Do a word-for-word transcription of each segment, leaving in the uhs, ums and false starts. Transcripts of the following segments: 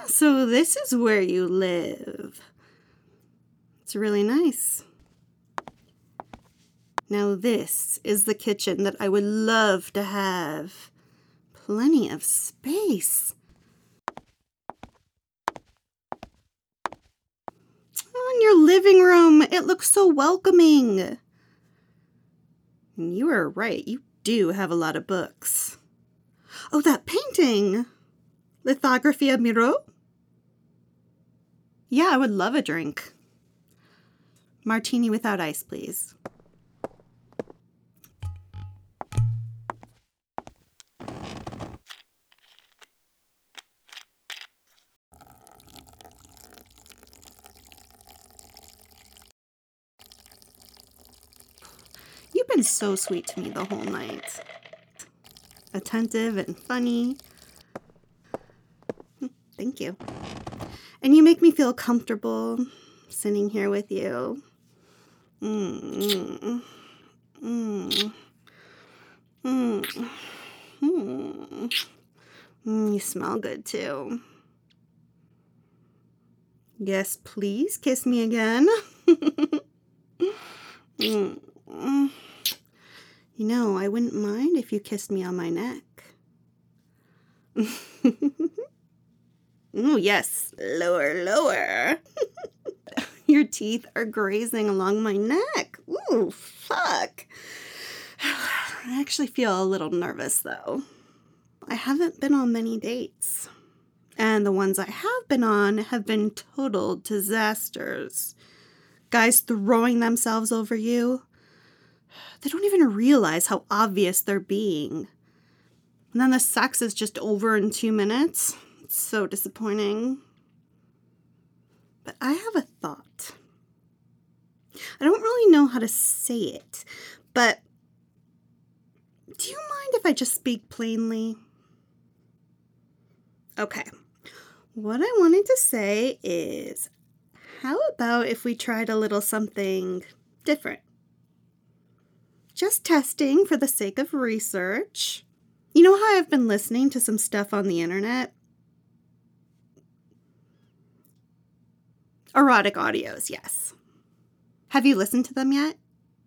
So this is where you live. It's really nice. Now this is the kitchen that I would love to have. Plenty of space. Oh, and your living room, it looks so welcoming. And you are right, you do have a lot of books. Oh, that painting! Lithography of Miro? Yeah, I would love a drink. Martini without ice, please. You've been so sweet to me the whole night. Attentive and funny. Thank you. And you make me feel comfortable sitting here with you. Mm. Mm. Mm. Mm. Mm. You smell good too. Yes, please kiss me again. Mm. You know, I wouldn't mind if you kissed me on my neck. Oh, yes. Lower, lower. Your teeth are grazing along my neck. Ooh, fuck. I actually feel a little nervous, though. I haven't been on many dates. And the ones I have been on have been total disasters. Guys throwing themselves over you. They don't even realize how obvious they're being. And then the sex is just over in two minutes. It's so disappointing. But I have a thought. I don't really know how to say it, but do you mind if I just speak plainly? Okay. What I wanted to say is, how about if we tried a little something different? Just testing for the sake of research. You know how I've been listening to some stuff on the internet? Erotic audios, yes. Have you listened to them yet?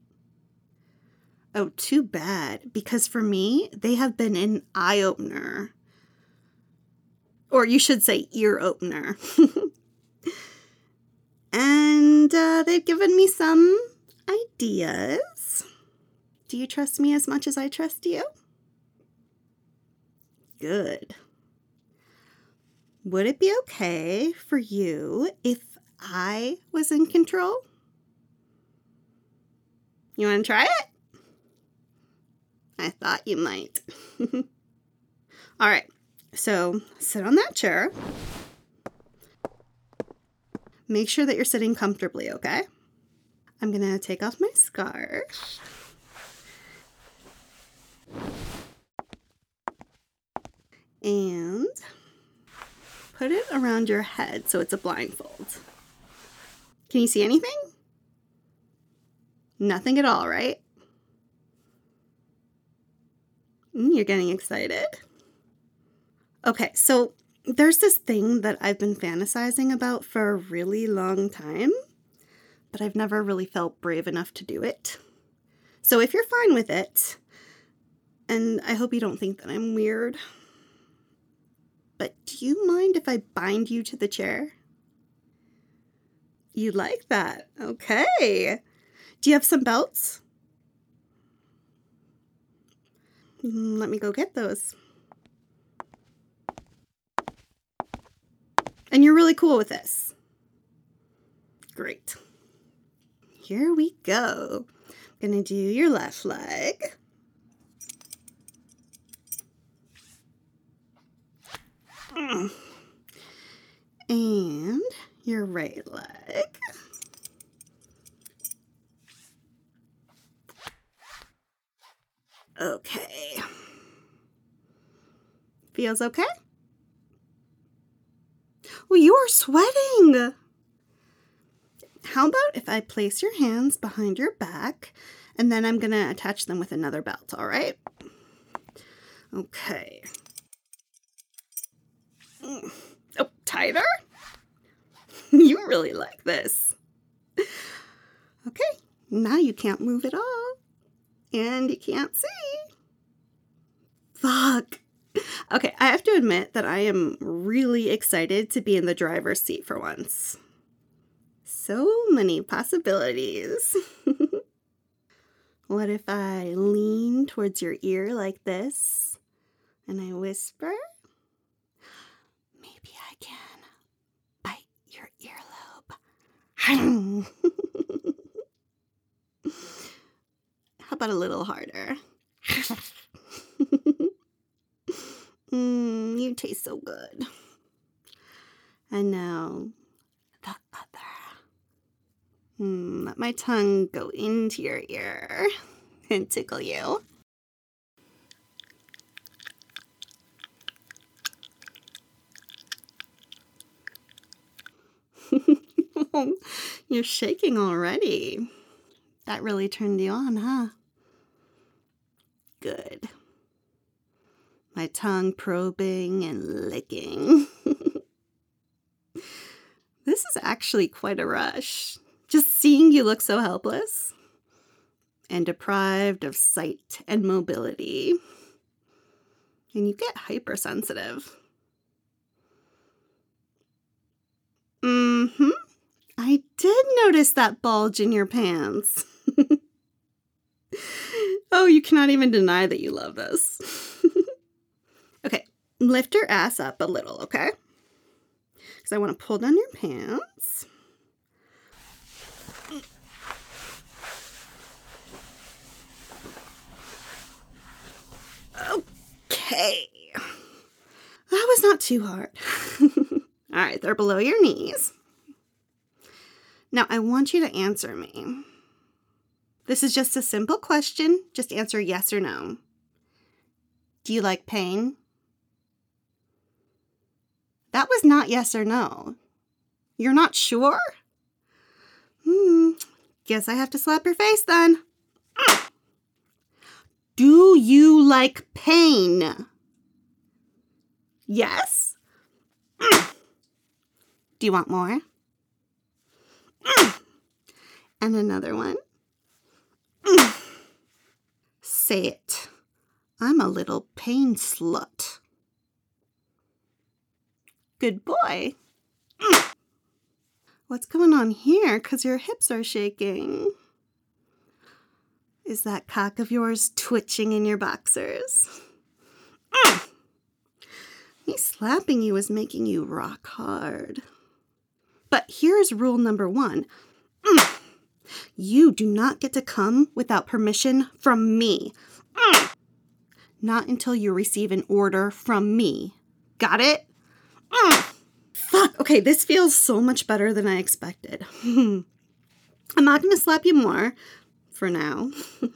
Oh, too bad, because for me, they have been an eye-opener. Or you should say ear-opener. And uh, they've given me some ideas. Do you trust me as much as I trust you? Good. Would it be okay for you if I was in control? You want to try it? I thought you might. All right, so sit on that chair. Make sure that you're sitting comfortably, okay? I'm going to take off my scarf. And put it around your head so it's a blindfold. Can you see anything? Nothing at all, right? Mm, you're getting excited. Okay, so there's this thing that I've been fantasizing about for a really long time, but I've never really felt brave enough to do it. So if you're fine with it, and I hope you don't think that I'm weird, but do you mind if I bind you to the chair? You like that? Okay. Do you have some belts? Mm, let me go get those. And you're really cool with this? Great. Here we go. I'm gonna do your left leg. Mm. And your right leg. Okay. Feels okay? Well, you are sweating. How about if I place your hands behind your back and then I'm going to attach them with another belt, all right? Okay. Oh, tied tighter? You really like this. Okay, now you can't move at all. And you can't see. Fuck. Okay, I have to admit that I am really excited to be in the driver's seat for once. So many possibilities. What if I lean towards your ear like this and I whisper? Maybe I can bite your earlobe. How about a little harder? Mmm, you taste so good. And now, the other. Hmm, let my tongue go into your ear and tickle you. You're shaking already. That really turned you on, huh? Good. My tongue probing and licking. This is actually quite a rush. Just seeing you look so helpless and deprived of sight and mobility. And you get hypersensitive. Mm-hmm. I did notice that bulge in your pants. Oh, you cannot even deny that you love this. Okay, lift your ass up a little, okay? Because I want to pull down your pants. Okay. That was not too hard. All right, they're below your knees. Now, I want you to answer me. This is just a simple question. Just answer yes or no. Do you like pain? That was not yes or no. You're not sure? Hmm. Guess I have to slap your face then. Do you like pain? Yes? Do you want more? And another one. Say it. I'm a little pain slut. Good boy. What's going on here? Because your hips are shaking. Is that cock of yours twitching in your boxers? Me slapping you is making you rock hard. But here's rule number one. You do not get to come without permission from me. Not until you receive an order from me. Got it? Fuck. Okay, this feels so much better than I expected. I'm not going to slap you more for now.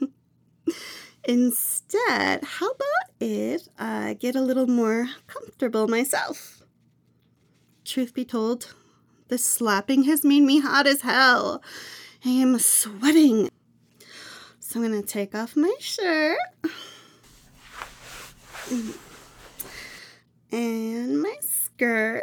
Instead, how about if I get a little more comfortable myself? Truth be told, the slapping has made me hot as hell. I am sweating. So I'm going to take off my shirt. And my skirt.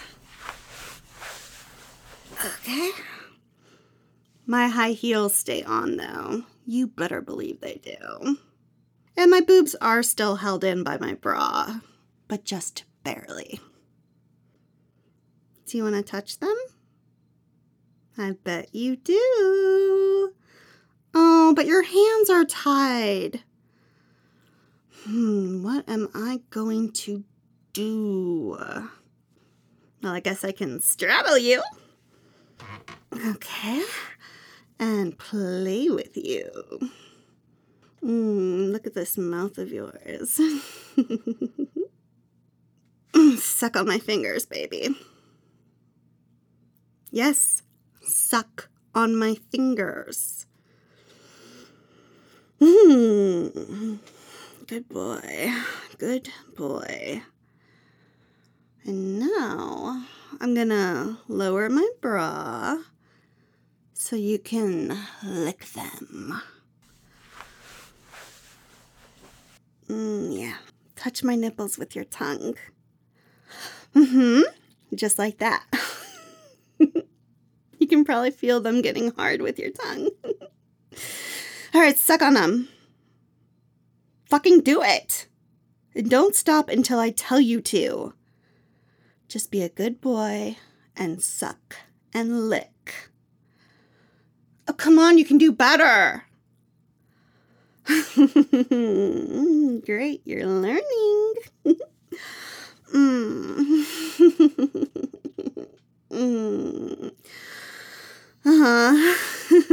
Okay. My high heels stay on, though. You better believe they do. And my boobs are still held in by my bra, but just barely. Do you want to touch them? I bet you do. Oh, but your hands are tied. Hmm, what am I going to do? Well, I guess I can straddle you. Okay. And play with you. Mmm, look at this mouth of yours. Suck on my fingers, baby. Yes, suck on my fingers. Mmm. Good boy. Good boy. And now I'm gonna lower my bra so you can lick them. Mm, yeah. Touch my nipples with your tongue. Mm-hmm. Just like that. You can probably feel them getting hard with your tongue. All right, suck on them. Fucking do it. And don't stop until I tell you to. Just be a good boy and suck and lick. Oh, come on, you can do better. Great, you're learning. mm. mm. Uh-huh.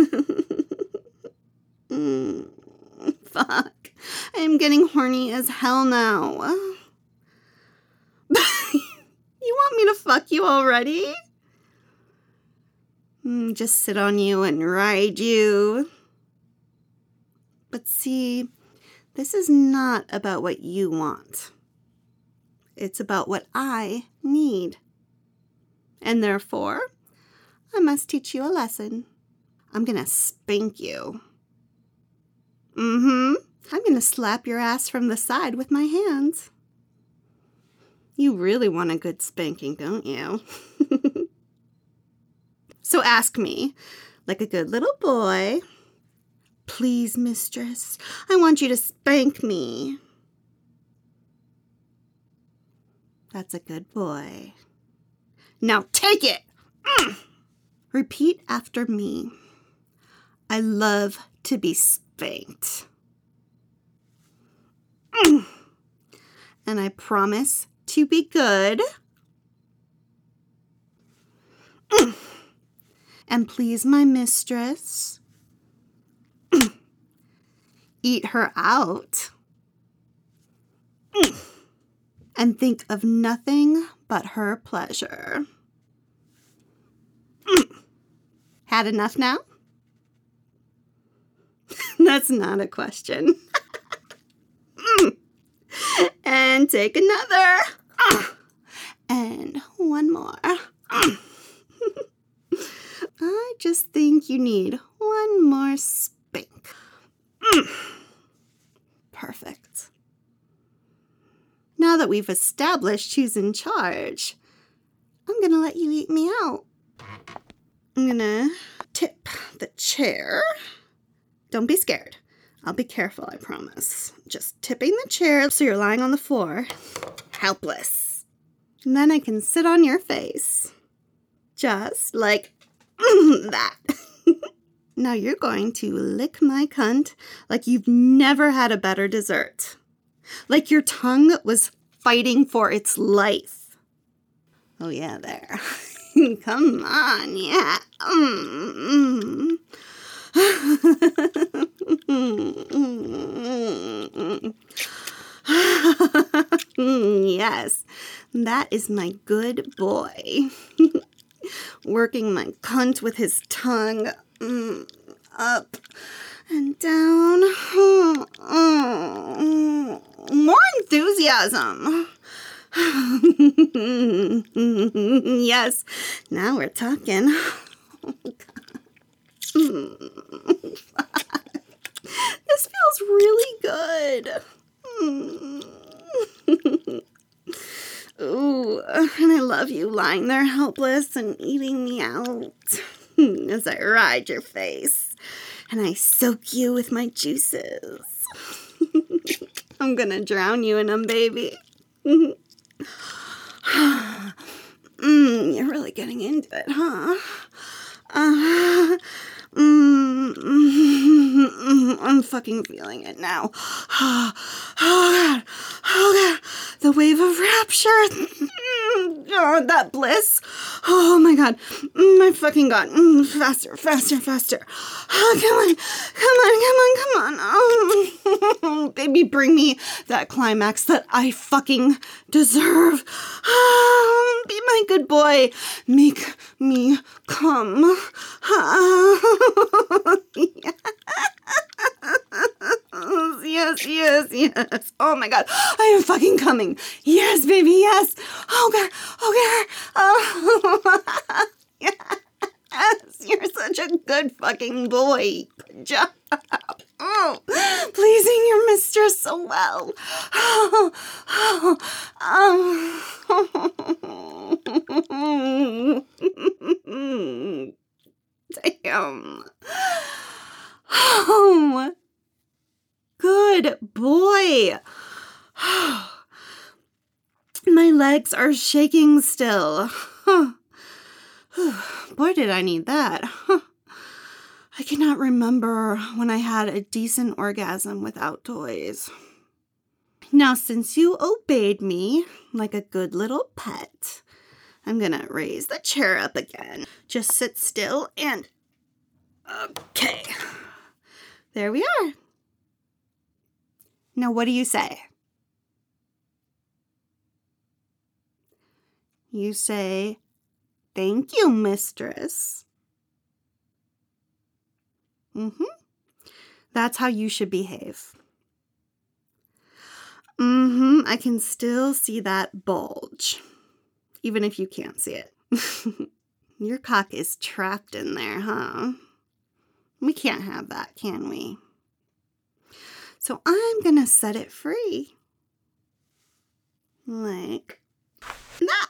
mm. Fuck. I am getting horny as hell now. You want me to fuck you already? Mm, just sit on you and ride you. But see, this is not about what you want. It's about what I need. And therefore, I must teach you a lesson. I'm gonna spank you. Mm-hmm. I'm gonna slap your ass from the side with my hands. You really want a good spanking, don't you? So ask me, like a good little boy, please, mistress, I want you to spank me. That's a good boy. Now take it! Mm. Repeat after me. I love to be spanked. Mm. And I promise to be good. Mm. And please my mistress. Mm. Eat her out. Mm. And think of nothing but her pleasure. Mm. Had enough now? That's not a question. Mm. And take another. Uh. And one more. Uh. I just think you need one more spank. Mm. Perfect. Now that we've established who's in charge, I'm gonna let you eat me out. I'm gonna tip the chair. Don't be scared. I'll be careful, I promise. Just tipping the chair so you're lying on the floor, helpless. And then I can sit on your face. Just like that. Now you're going to lick my cunt like you've never had a better dessert. Like your tongue was fighting for its life. Oh yeah, there. Come on, yeah. Mm-hmm. Yes, that is my good boy. Working my cunt with his tongue. Mm, up and down. More enthusiasm. Yes, now we're talking. Oh, God. This feels really good. Ooh, and I love you lying there helpless and eating me out as I ride your face and I soak you with my juices. I'm gonna drown you in them, baby. Mm, you're really getting into it, huh? Uh, mm, mm, mm, I'm fucking feeling it now. Oh, God. Oh, God. The wave of rapture. Oh, that bliss. Oh, my God. My fucking God. Faster, faster, faster. Oh, come on. Come on, come on, come on. Oh, baby, bring me that climax that I fucking deserve. Oh, be my good boy. Make me come. Yes, yes, yes. Oh my God. I am fucking coming. Yes, baby, yes. Oh God. Oh God. Oh, yes. You're such a good fucking boy. Good job. Oh, pleasing your mistress so well. Oh, oh, oh. Damn. Oh, good boy. My legs are shaking still. Boy, did I need that. I cannot remember when I had a decent orgasm without toys. Now, since you obeyed me like a good little pet, I'm gonna raise the chair up again. Just sit still and... Okay. There we are. Now, what do you say? You say, thank you, mistress. Mm-hmm. That's how you should behave. Mm-hmm. I can still see that bulge, even if you can't see it. Your cock is trapped in there, huh? We can't have that, can we? So I'm gonna set it free. Like that.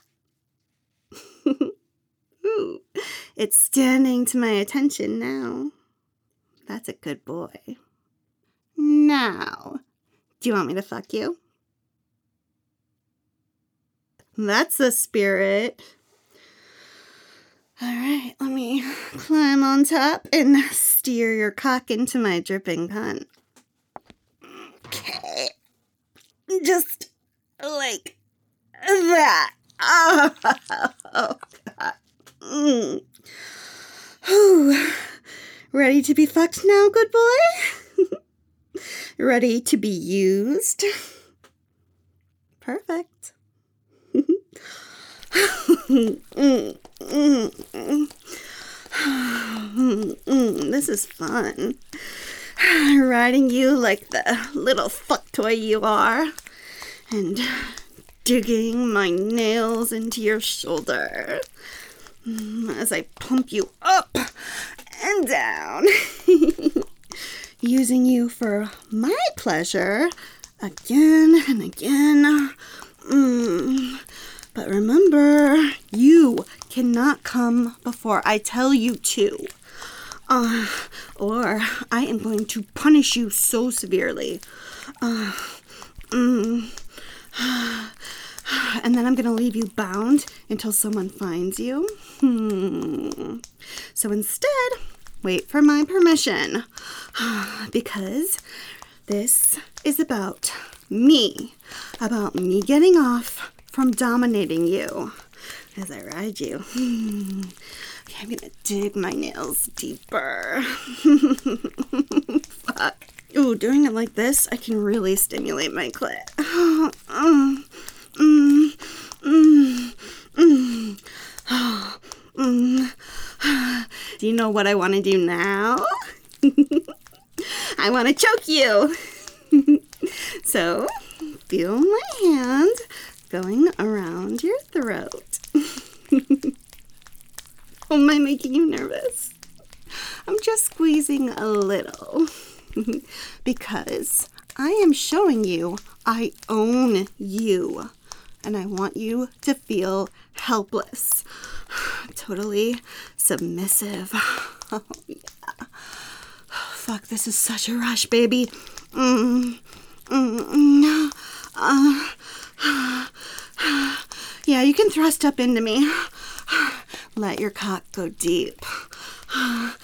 Ooh, it's standing to my attention now. That's a good boy. Now, do you want me to fuck you? That's the spirit. All right, let me climb on top and steer your cock into my dripping cunt. Okay. Just like that. Oh, oh God. Mm. Whew. Ready to be fucked now, good boy? Ready to be used? Perfect. mm, mm, mm. Mm, this is fun. Riding you like the little fuck toy you are. And digging my nails into your shoulder as I pump you up and down, using you for my pleasure again and again. Mm. But remember, you cannot come before I tell you to, uh, or I am going to punish you so severely. Uh, mm. And then I'm going to leave you bound until someone finds you. Hmm. So instead, wait for my permission. Because this is about me. About me getting off from dominating you as I ride you. Okay, I'm going to dig my nails deeper. Fuck. Ooh, doing it like this, I can really stimulate my clit. Mm, mm, mm, mm. Mm. Do you know what I want to do now? I want to choke you. So, feel my hand going around your throat. Oh, am I making you nervous? I'm just squeezing a little. Because I am showing you I own you. And I want you to feel helpless. Totally submissive. Oh, yeah. Fuck, this is such a rush, baby. Mm, mm, mm, uh, yeah, you can thrust up into me. Let your cock go deep. Uh,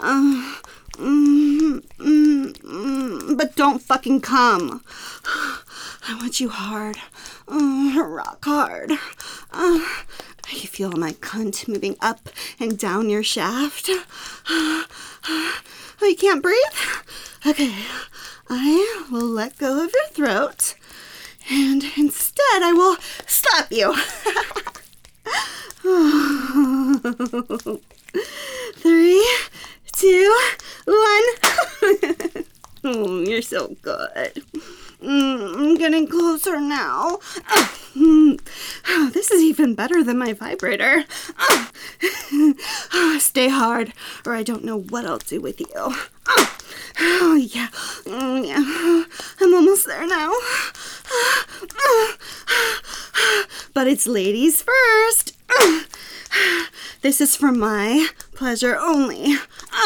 mm, mm, mm, but don't fucking come. I want you hard. Uh, rock hard. Uh, you feel my cunt moving up and down your shaft? Uh, oh, you can't breathe? Okay, I will let go of your throat, and instead I will slap you. Three, two, one. Oh, you're so good. Mm, I'm getting closer now. Oh, mm, oh, this is even better than my vibrator. Oh, oh, stay hard, or I don't know what I'll do with you. Oh, oh yeah. Oh, yeah. I'm almost there now. But it's ladies first. This is for my pleasure only.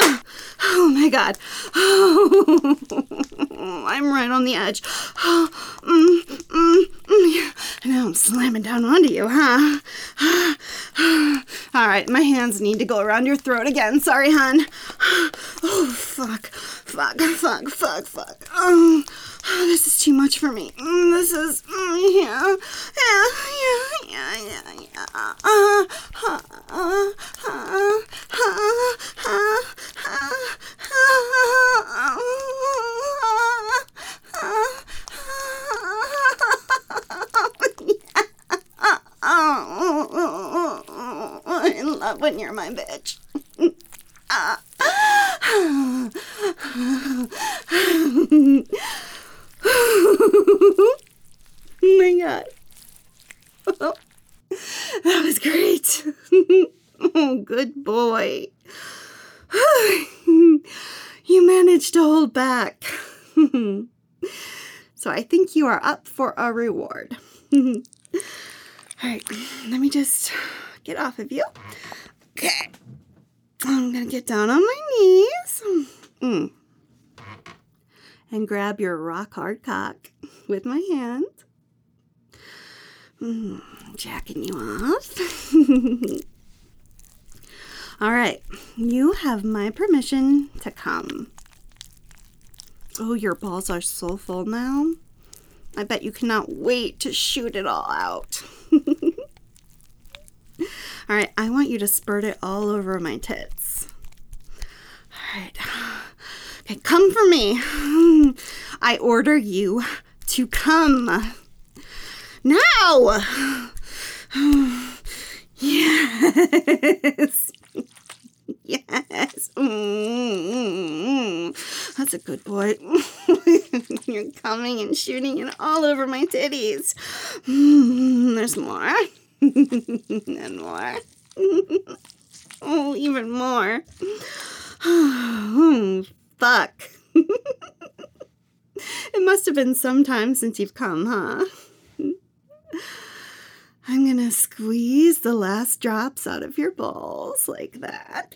Oh my God. Oh, I'm right on the edge. Oh, mm, mm, mm. Now I'm slamming down onto you, huh? All right, my hands need to go around your throat again. Sorry, hon. Oh, fuck. Fuck, fuck, fuck, fuck. Oh, this is too much for me. This is, yeah, yeah, yeah, yeah, yeah, yeah. Uh, uh, uh, uh, uh, uh, I love when you're my bitch. Oh my God. Oh, that was great. Oh, good boy. You managed to hold back. So I think you are up for a reward. All right, let me just get off of you. Okay. I'm going to get down on my knees. Mm. And grab your rock hard cock with my hand. Mm, jacking you off. All right, you have my permission to come. Oh, your balls are so full now. I bet you cannot wait to shoot it all out. All right, I want you to spurt it all over my tits. All right. Okay, come for me. I order you to come. Now! Yes. Yes. Mm-hmm. That's a good boy. You're coming and shooting it all over my titties. Mm, there's more. And more. Oh, even more. Oh, fuck. It must have been some time since you've come, huh? I'm gonna squeeze the last drops out of your balls like that.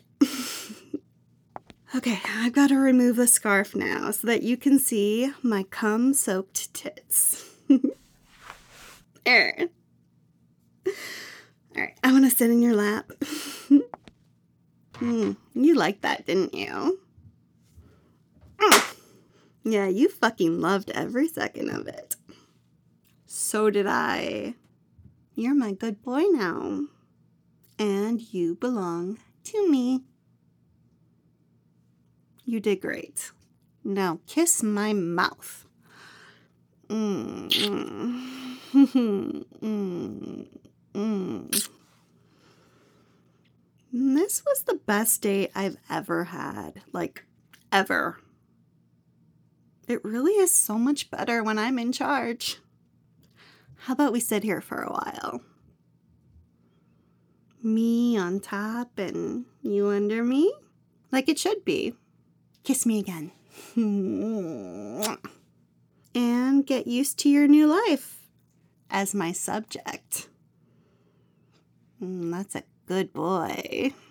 Okay, I've got to remove the scarf now so that you can see my cum-soaked tits. There. All right, I want to sit in your lap. mm, you liked that, didn't you? Mm. Yeah, you fucking loved every second of it. So did I. You're my good boy now. And you belong to me. You did great. Now kiss my mouth. Mm, mm, mm, mm. This was the best date I've ever had. Like, ever. It really is so much better when I'm in charge. How about we sit here for a while? Me on top and you under me? Like it should be. Kiss me again. And get used to your new life as my subject. Mm, that's a good boy.